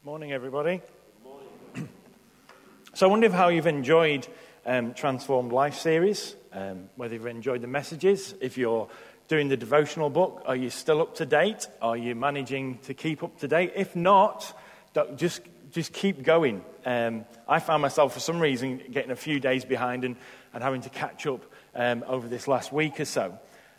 Morning, everybody. Good morning. So I wonder how you've enjoyed Transformed Life series, whether you've enjoyed the messages, if you're doing the devotional book, are you still up to date? Are you managing to keep up to date? If not, just keep going. I found myself, for some reason, getting a few days behind and having to catch up over this last week or so.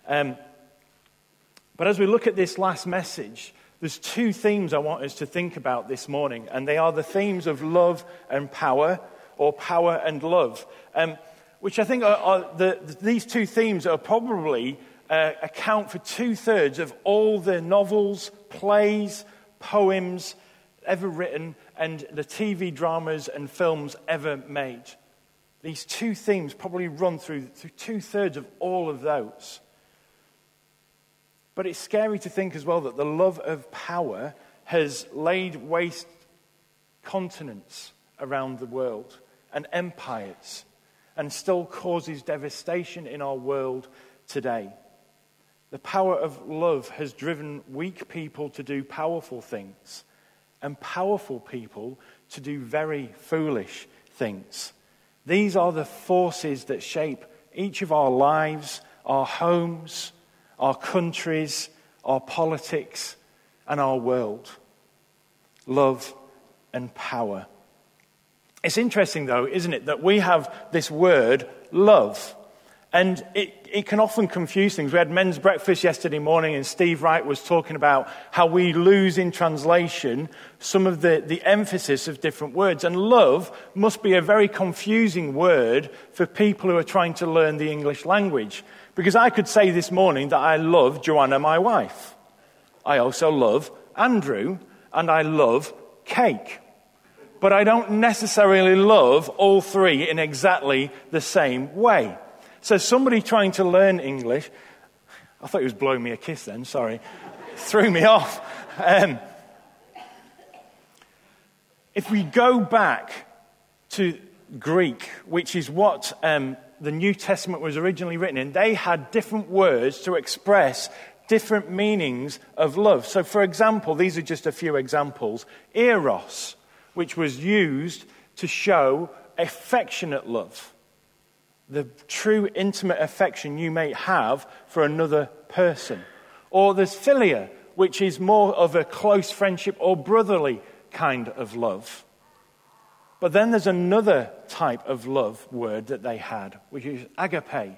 But as we look at this last message, there's two themes I want us to think about this morning, and they are the themes of love and power, or power and love, which I think these two themes are probably account for 2/3 of all the novels, plays, poems ever written, and the TV dramas and films ever made. These two themes probably run through 2/3 of all of those. But it's scary to think as well that the love of power has laid waste continents around the world and empires, and still causes devastation in our world today. The power of love has driven weak people to do powerful things, and powerful people to do very foolish things. These are the forces that shape each of our lives, our homes, our countries, our politics, and our world. Love and power. It's interesting, though, isn't it, that we have this word, love. And it can often confuse things. We had men's breakfast yesterday morning, and Steve Wright was talking about how we lose in translation some of the emphasis of different words. And love must be a very confusing word for people who are trying to learn the English language. Because I could say this morning that I love Joanna, my wife. I also love Andrew, and I love cake. But I don't necessarily love all three in exactly the same way. So somebody trying to learn English, I thought he was blowing me a kiss then, sorry, threw me off. If we go back to Greek, which is what the New Testament was originally written in, they had different words to express different meanings of love. So, for example, these are just a few examples. Eros, which was used to show affectionate love, the true intimate affection you may have for another person. Or there's philia, which is more of a close friendship or brotherly kind of love. But then there's another type of love word that they had, which is agape.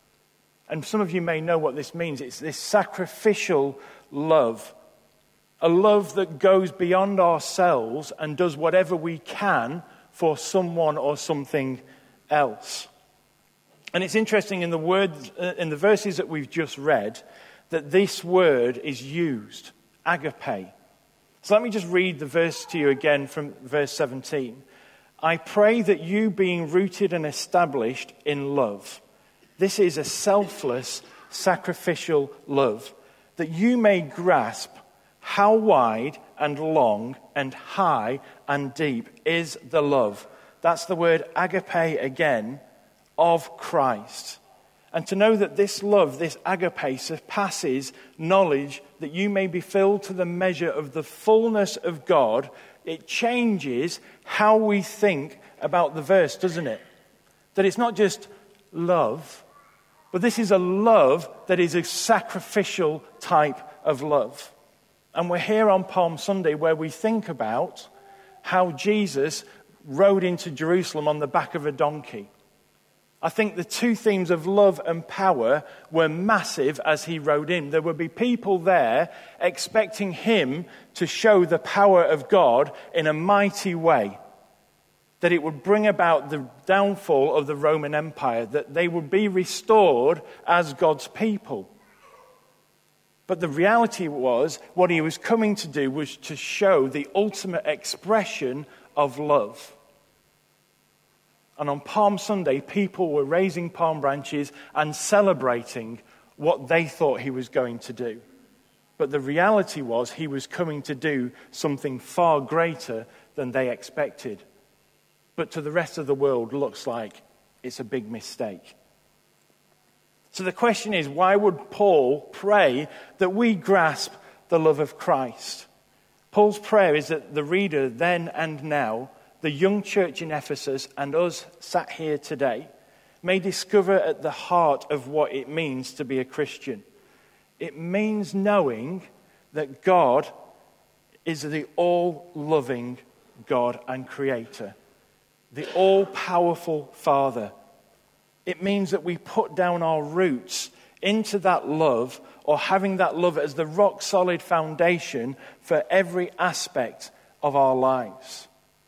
And some of you may know what this means. It's this sacrificial love, a love that goes beyond ourselves and does whatever we can for someone or something else. And it's interesting in the words, in the verses that we've just read, that this word is used, agape. So let me just read the verse to you again from verse 17. I pray that you, being rooted and established in love, this is a selfless, sacrificial love, that you may grasp how wide and long and high and deep is the love. That's the word agape again, of Christ. And to know that this love, this agape, surpasses knowledge, that you may be filled to the measure of the fullness of God. It changes how we think about the verse, doesn't it? That it's not just love, but this is a love that is a sacrificial type of love. And we're here on Palm Sunday where we think about how Jesus rode into Jerusalem on the back of a donkey. I think the two themes of love and power were massive as he rode in. There would be people there expecting him to show the power of God in a mighty way, that it would bring about the downfall of the Roman Empire, that they would be restored as God's people. But the reality was, what he was coming to do was to show the ultimate expression of love. And on Palm Sunday, people were raising palm branches and celebrating what they thought he was going to do. But the reality was he was coming to do something far greater than they expected. But to the rest of the world, looks like it's a big mistake. So the question is, why would Paul pray that we grasp the love of Christ? Paul's prayer is that the reader then and now, the young church in Ephesus and us sat here today, may discover at the heart of what it means to be a Christian. It means knowing that God is the all-loving God and Creator, the all-powerful Father. It means that we put down our roots into that love, or having that love as the rock-solid foundation for every aspect of our lives.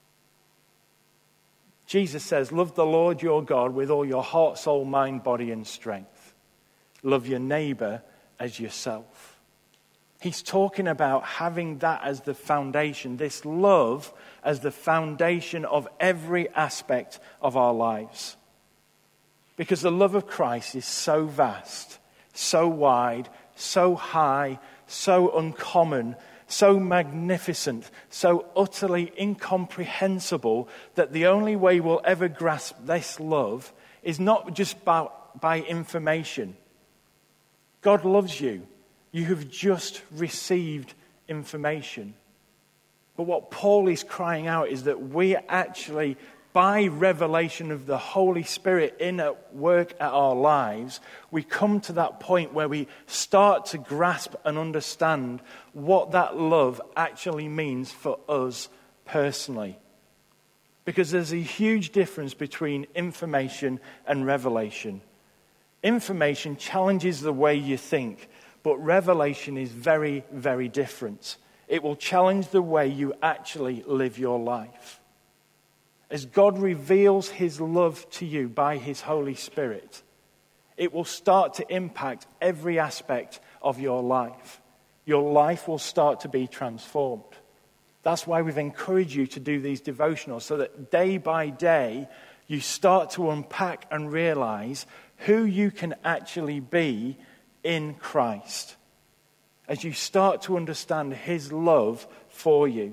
Jesus says, love the Lord your God with all your heart, soul, mind, body, and strength. Love your neighbor as yourself. He's talking about having that as the foundation, this love as the foundation of every aspect of our lives. Because the love of Christ is so vast, so wide, so high, so uncommon, so magnificent, so utterly incomprehensible that the only way we'll ever grasp this love is not just by information. God loves you. You have just received information. But what Paul is crying out is that we actually, by revelation of the Holy Spirit in at work at our lives, we come to that point where we start to grasp and understand what that love actually means for us personally. Because there's a huge difference between information and revelation. Information challenges the way you think, but revelation is very, very different. It will challenge the way you actually live your life. As God reveals his love to you by his Holy Spirit, it will start to impact every aspect of your life. Your life will start to be transformed. That's why we've encouraged you to do these devotionals, so that day by day you start to unpack and realize who you can actually be in Christ. As you start to understand his love for you.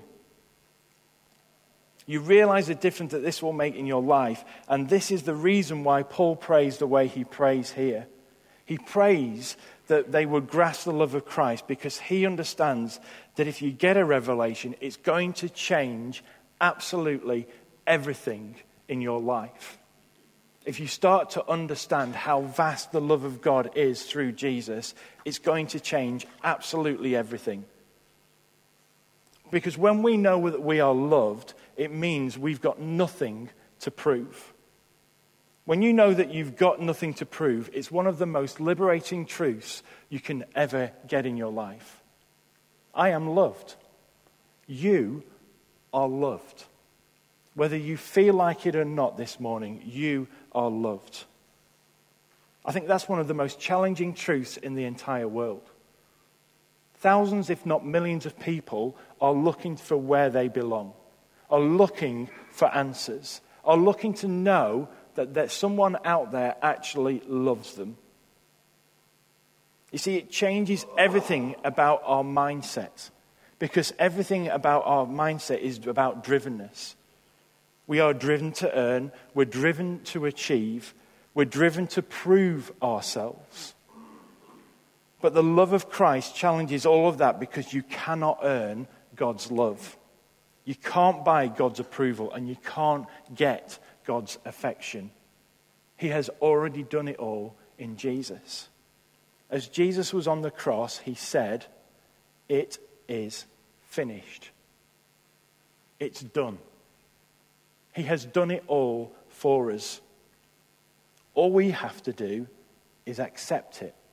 You realize the difference that this will make in your life. And this is the reason why Paul prays the way he prays here. He prays that they would grasp the love of Christ, because he understands that if you get a revelation, it's going to change absolutely everything in your life. If you start to understand how vast the love of God is through Jesus, it's going to change absolutely everything. Because when we know that we are loved, it means we've got nothing to prove. When you know that you've got nothing to prove, it's one of the most liberating truths you can ever get in your life. I am loved. You are loved. Whether you feel like it or not this morning, you are loved. I think that's one of the most challenging truths in the entire world. Thousands, if not millions of people are looking for where they belong, are looking for answers, are looking to know that there's someone out there actually loves them. You see, it changes everything about our mindset, because everything about our mindset is about drivenness. We are driven to earn, we're driven to achieve, we're driven to prove ourselves. But the love of Christ challenges all of that, because you cannot earn God's love. You can't buy God's approval, and you can't get God's affection. He has already done it all in Jesus. As Jesus was on the cross, he said, "It is finished." It's done. He has done it all for us. All we have to do is accept it.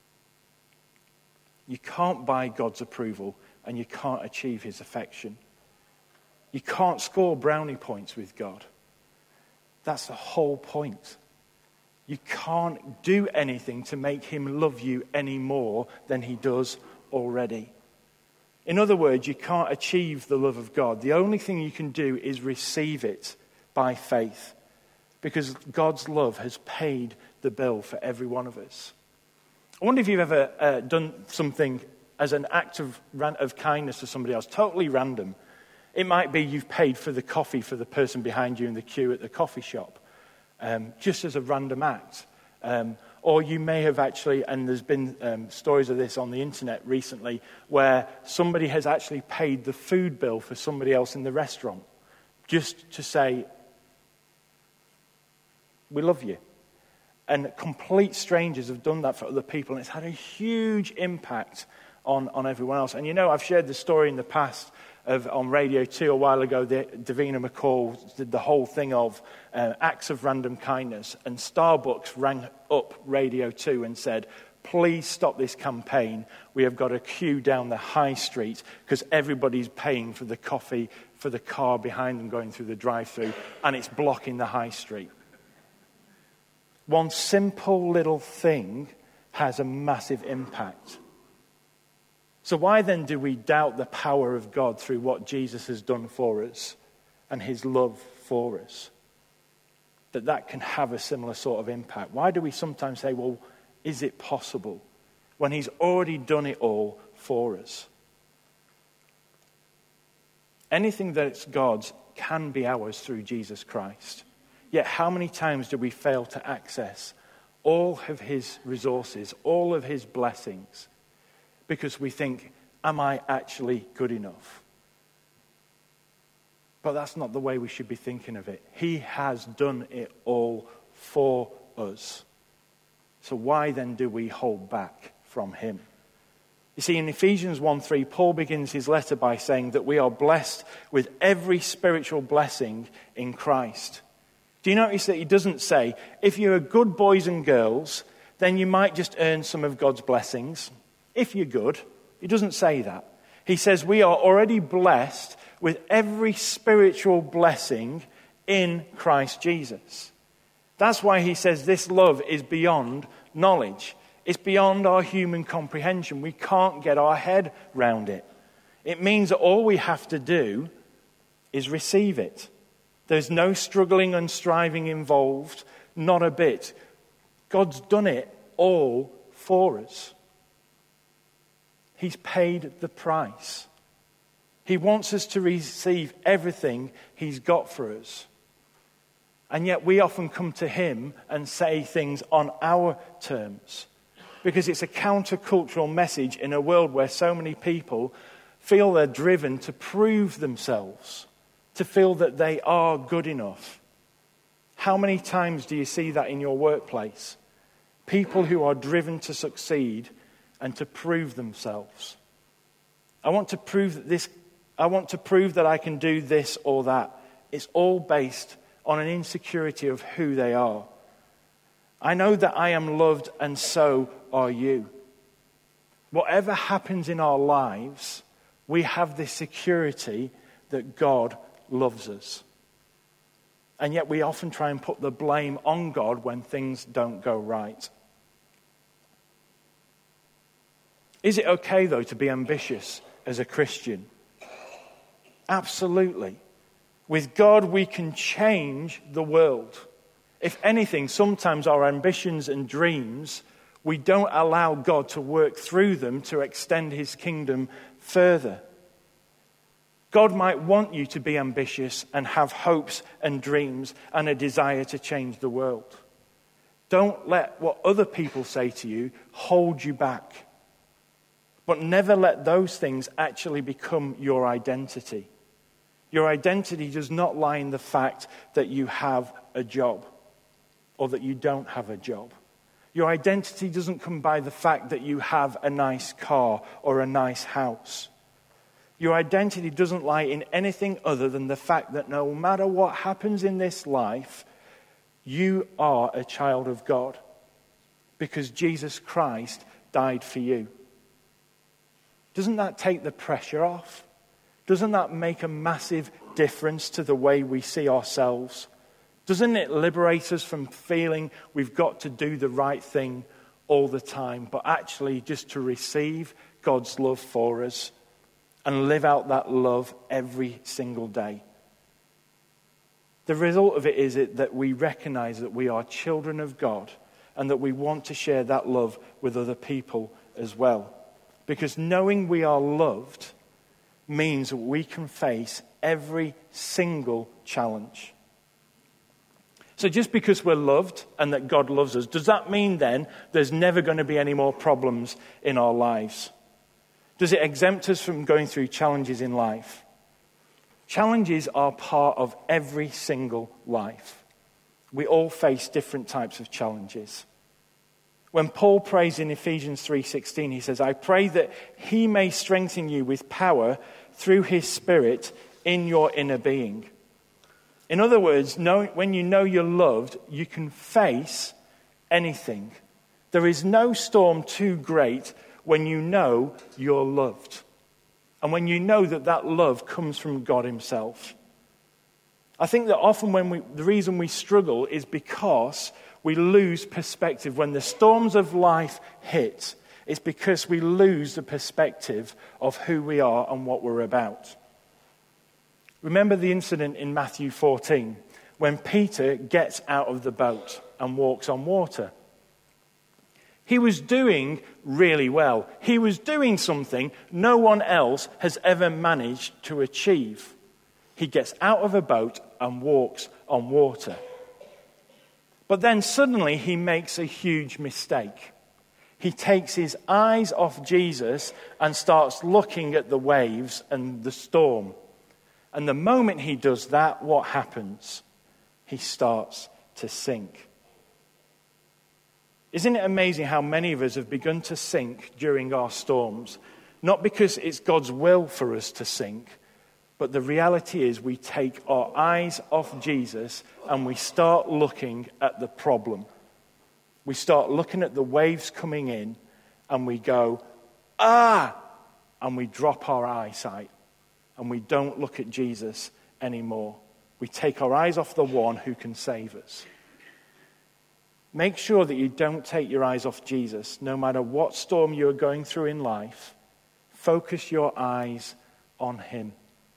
You can't buy God's approval, and you can't achieve his affection. You can't score brownie points with God. That's the whole point. You can't do anything to make him love you any more than he does already. In other words, you can't achieve the love of God. The only thing you can do is receive it by faith, because God's love has paid the bill for every one of us. I wonder if you've ever done something as an act of kindness to somebody else, totally random. It might be you've paid for the coffee for the person behind you in the queue at the coffee shop, just as a random act. Or you may have actually, and there's been stories of this on the internet recently, where somebody has actually paid the food bill for somebody else in the restaurant just to say, we love you. And complete strangers have done that for other people, and it's had a huge impact on everyone else. And I've shared the story in the past on Radio 2 a while ago. Davina McCall did the whole thing of acts of random kindness, and Starbucks rang up Radio 2 and said, please stop this campaign. We have got a queue down the high street because everybody's paying for the coffee for the car behind them going through the drive-thru, and it's blocking the high street. One simple little thing has a massive impact. So why then do we doubt the power of God through what Jesus has done for us and his love for us? That can have a similar sort of impact. Why do we sometimes say, well, is it possible? When he's already done it all for us. Anything that's God's can be ours through Jesus Christ. Yet how many times do we fail to access all of his resources, all of his blessings, because we think, am I actually good enough? But that's not the way we should be thinking of it. He has done it all for us. So why then do we hold back from him? You see, in Ephesians 1:3, Paul begins his letter by saying that we are blessed with every spiritual blessing in Christ. Do you notice that he doesn't say, if you're good boys and girls, then you might just earn some of God's blessings. If you're good. He doesn't say that. He says we are already blessed with every spiritual blessing in Christ Jesus. That's why he says this love is beyond knowledge. It's beyond our human comprehension. We can't get our head round it. It means that all we have to do is receive it. There's no struggling and striving involved, not a bit. God's done it all for us. He's paid the price. He wants us to receive everything he's got for us. And yet we often come to him and say things on our terms, because it's a countercultural message in a world where so many people feel they're driven to prove themselves, to feel that they are good enough. How many times do you see that in your workplace? People who are driven to succeed and to prove themselves. I want to prove that I can do this or that. It's all based on an insecurity of who they are. I know that I am loved, and so are you. Whatever happens in our lives, we have this security that God loves us. And yet we often try and put the blame on God when things don't go right. Is it okay, though, to be ambitious as a Christian? Absolutely. With God, we can change the world. If anything, sometimes our ambitions and dreams, we don't allow God to work through them to extend his kingdom further. God might want you to be ambitious and have hopes and dreams and a desire to change the world. Don't let what other people say to you hold you back. But never let those things actually become your identity. Your identity does not lie in the fact that you have a job or that you don't have a job. Your identity doesn't come by the fact that you have a nice car or a nice house. Your identity doesn't lie in anything other than the fact that no matter what happens in this life, you are a child of God because Jesus Christ died for you. Doesn't that take the pressure off? Doesn't that make a massive difference to the way we see ourselves? Doesn't it liberate us from feeling we've got to do the right thing all the time, but actually just to receive God's love for us and live out that love every single day? The result of it is that we recognize that we are children of God and that we want to share that love with other people as well. Because knowing we are loved means that we can face every single challenge. So just because we're loved and that God loves us, does that mean then there's never going to be any more problems in our lives? Does it exempt us from going through challenges in life? Challenges are part of every single life. We all face different types of challenges. When Paul prays in Ephesians 3:16, he says, I pray that he may strengthen you with power through his Spirit in your inner being. In other words, when you know you're loved, you can face anything. There is no storm too great when you know you're loved. And when you know that that love comes from God himself. I think that often the reason we struggle is because we lose perspective. When the storms of life hit, it's because we lose the perspective of who we are and what we're about. Remember the incident in Matthew 14 when Peter gets out of the boat and walks on water. He was doing really well. He was doing something no one else has ever managed to achieve. He gets out of a boat and walks on water. But then suddenly he makes a huge mistake. He takes his eyes off Jesus and starts looking at the waves and the storm. And the moment he does that, what happens? He starts to sink. Isn't it amazing how many of us have begun to sink during our storms? Not because it's God's will for us to sink, but the reality is we take our eyes off Jesus and we start looking at the problem. We start looking at the waves coming in and we go, and we drop our eyesight and we don't look at Jesus anymore. We take our eyes off the one who can save us. Make sure that you don't take your eyes off Jesus, no matter what storm you're going through in life. Focus your eyes on him.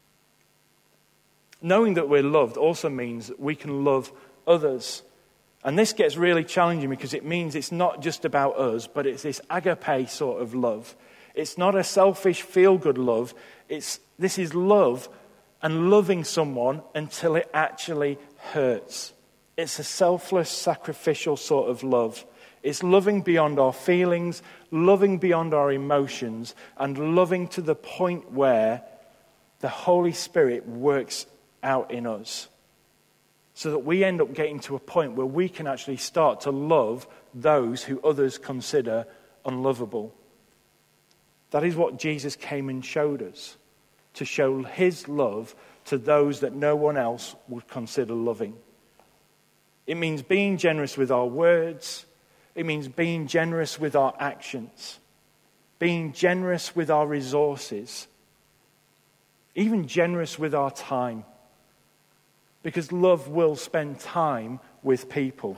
Knowing that we're loved also means that we can love others. And this gets really challenging because it means it's not just about us, but it's this agape sort of love. It's not a selfish, feel-good love. This is love and loving someone until it actually hurts. It's a selfless, sacrificial sort of love. It's loving beyond our feelings, loving beyond our emotions, and loving to the point where the Holy Spirit works out in us. So that we end up getting to a point where we can actually start to love those who others consider unlovable. That is what Jesus came and showed us. To show his love to those that no one else would consider loving. It means being generous with our words. It means being generous with our actions. Being generous with our resources. Even generous with our time. Because love will spend time with people.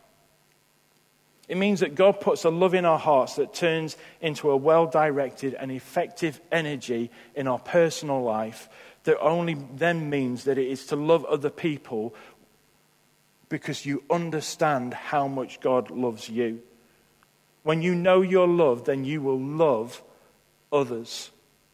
It means that God puts a love in our hearts that turns into a well-directed and effective energy in our personal life that only then means that it is to love other people because you understand how much God loves you. When you know you're loved, then you will love others.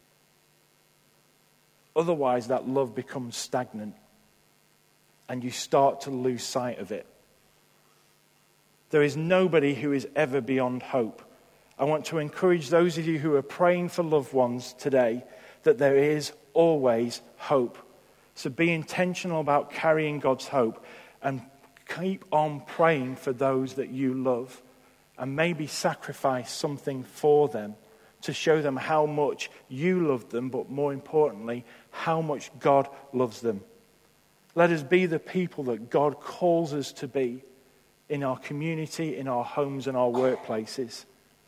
Otherwise, that love becomes stagnant. And you start to lose sight of it. There is nobody who is ever beyond hope. I want to encourage those of you who are praying for loved ones today that there is always hope. So be intentional about carrying God's hope and keep on praying for those that you love. And maybe sacrifice something for them to show them how much you love them, but more importantly, how much God loves them. Let us be the people that God calls us to be in our community, in our homes and our workplaces.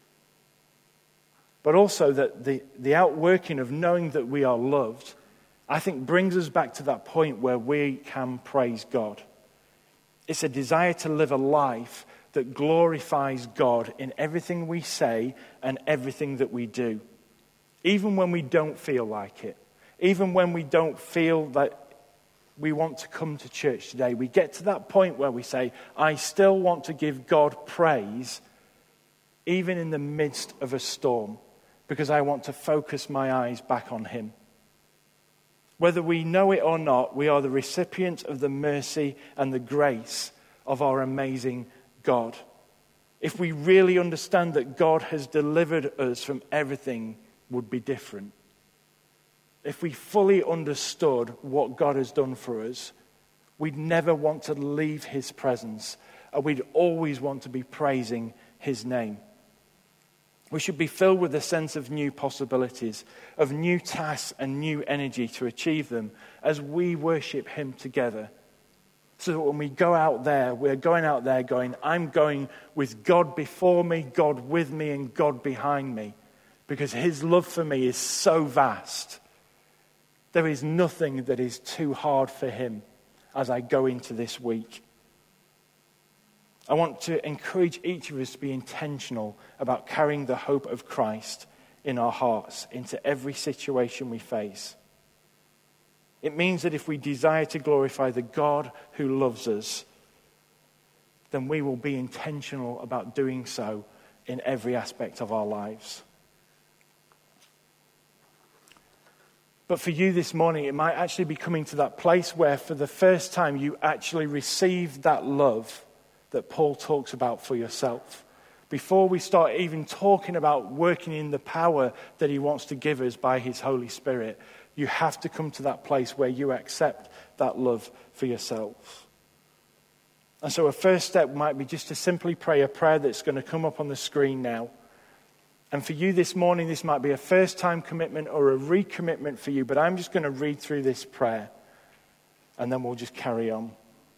But also that the outworking of knowing that we are loved, I think brings us back to that point where we can praise God. It's a desire to live a life that glorifies God in everything we say and everything that we do. Even when we don't feel like it. Even when we don't feel that we want to come to church today. We get to that point where we say, I still want to give God praise even in the midst of a storm because I want to focus my eyes back on him. Whether we know it or not, we are the recipient of the mercy and the grace of our amazing God. If we really understand that God has delivered us from everything, would be different. If we fully understood what God has done for us, we'd never want to leave his presence, and we'd always want to be praising his name. We should be filled with a sense of new possibilities, of new tasks and new energy to achieve them as we worship him together. So that when we go out there, we're going out there going, I'm going with God before me, God with me, and God behind me. Because his love for me is so vast. There is nothing that is too hard for him as I go into this week. I want to encourage each of us to be intentional about carrying the hope of Christ in our hearts into every situation we face. It means that if we desire to glorify the God who loves us, then we will be intentional about doing so in every aspect of our lives. But for you this morning, it might actually be coming to that place where for the first time you actually receive that love that Paul talks about for yourself. Before we start even talking about working in the power that he wants to give us by his Holy Spirit, you have to come to that place where you accept that love for yourself. And so a first step might be just to simply pray a prayer that's going to come up on the screen now. And for you this morning, this might be a first-time commitment or a recommitment for you, but I'm just going to read through this prayer, and then we'll just carry on.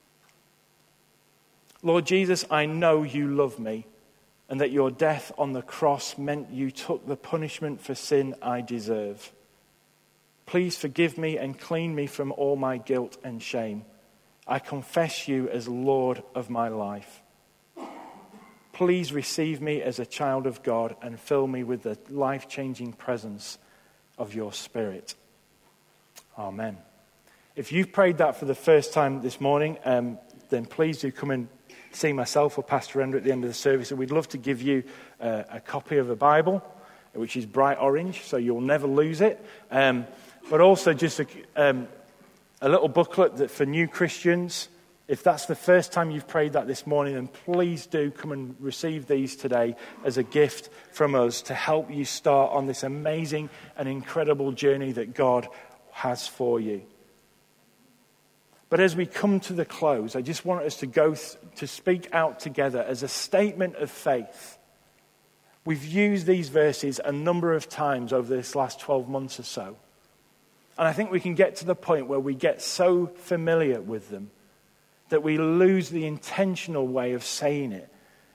Lord Jesus, I know you love me, and that your death on the cross meant you took the punishment for sin I deserve. Please forgive me and clean me from all my guilt and shame. I confess you as Lord of my life. Please receive me as a child of God and fill me with the life-changing presence of your Spirit. Amen. If you've prayed that for the first time this morning, then please do come and see myself or Pastor Ender at the end of the service. And we'd love to give you a copy of the Bible, which is bright orange, so you'll never lose it. But also just a little booklet that for new Christians. If that's the first time you've prayed that this morning, then please do come and receive these today as a gift from us to help you start on this amazing and incredible journey that God has for you. But as we come to the close, I just want us to go to speak out together as a statement of faith. We've used these verses a number of times over this last 12 months or so. And I think we can get to the point where we get so familiar with them that we lose the intentional way of saying it.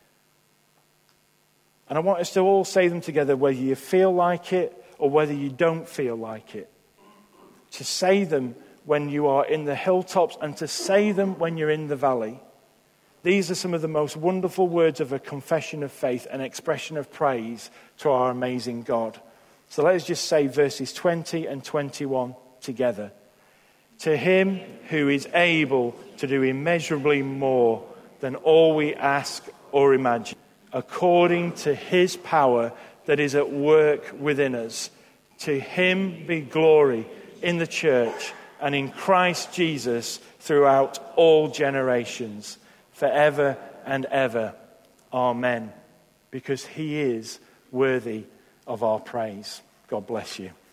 And I want us to all say them together, whether you feel like it or whether you don't feel like it. To say them when you are in the hilltops and to say them when you're in the valley. These are some of the most wonderful words of a confession of faith and expression of praise to our amazing God. So let's just say verses 20 and 21 together. To him who is able to do immeasurably more than all we ask or imagine, according to his power that is at work within us. To him be glory in the church and in Christ Jesus throughout all generations, forever and ever. Amen. Because he is worthy of our praise. God bless you.